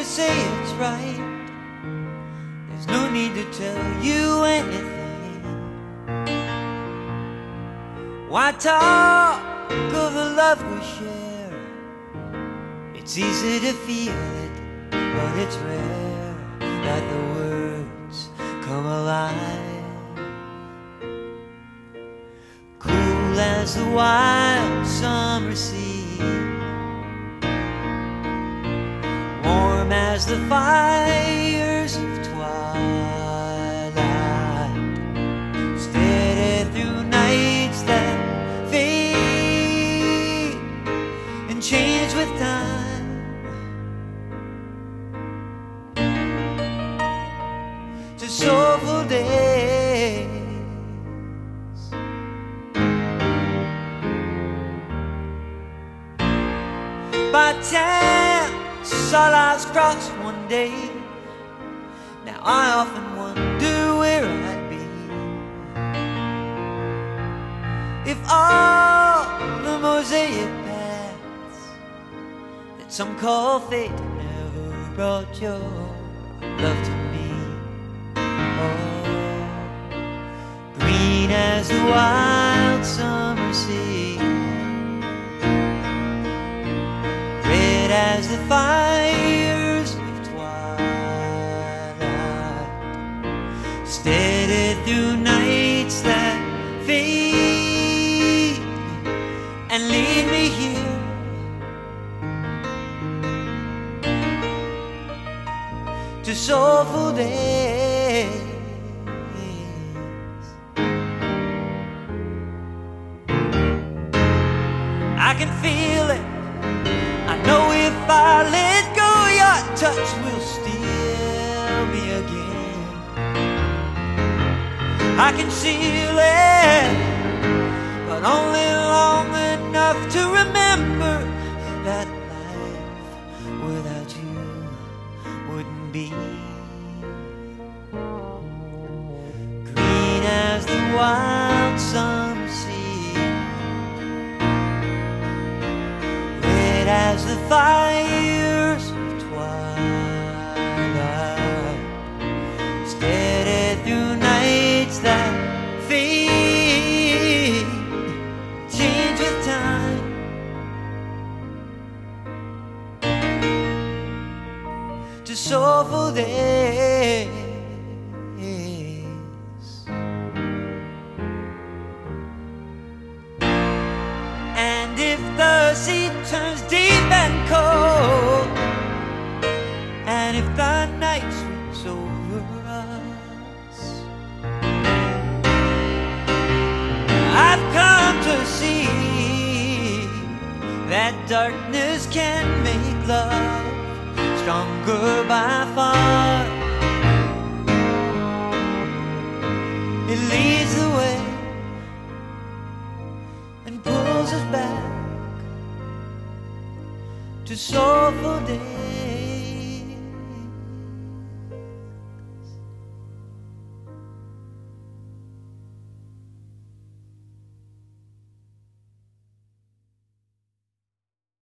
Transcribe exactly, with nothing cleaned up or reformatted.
say it's right. There's no need to tell you anything. Why talk of the love we share? It's easy to feel it, but it's rare that the words come alive. Cool as the wild summer sea, warm as the fires of twilight, steady through nights that fade and change with time. To soulful days, by chance our lives crossed one day. Now I often wonder where I'd be if all the mosaic paths that some call fate never brought your love to me. Oh, green as the wild summer sea, red as the fires of twilight, steady through nights that fade and lead me here to soulful days. I can feel it, I know if I let go, your touch will steal me again. I can seal it, but only long enough to remember that life without you wouldn't be. Green as the wild summer sea, red as the fires of twilight, steady through nights that fade, change with time. To soulful days. And if the sea turns deep and cold, and if the night sweeps over us, I've come to see that darkness can make love stronger by far. It leads the way and pulls us back to soulful days.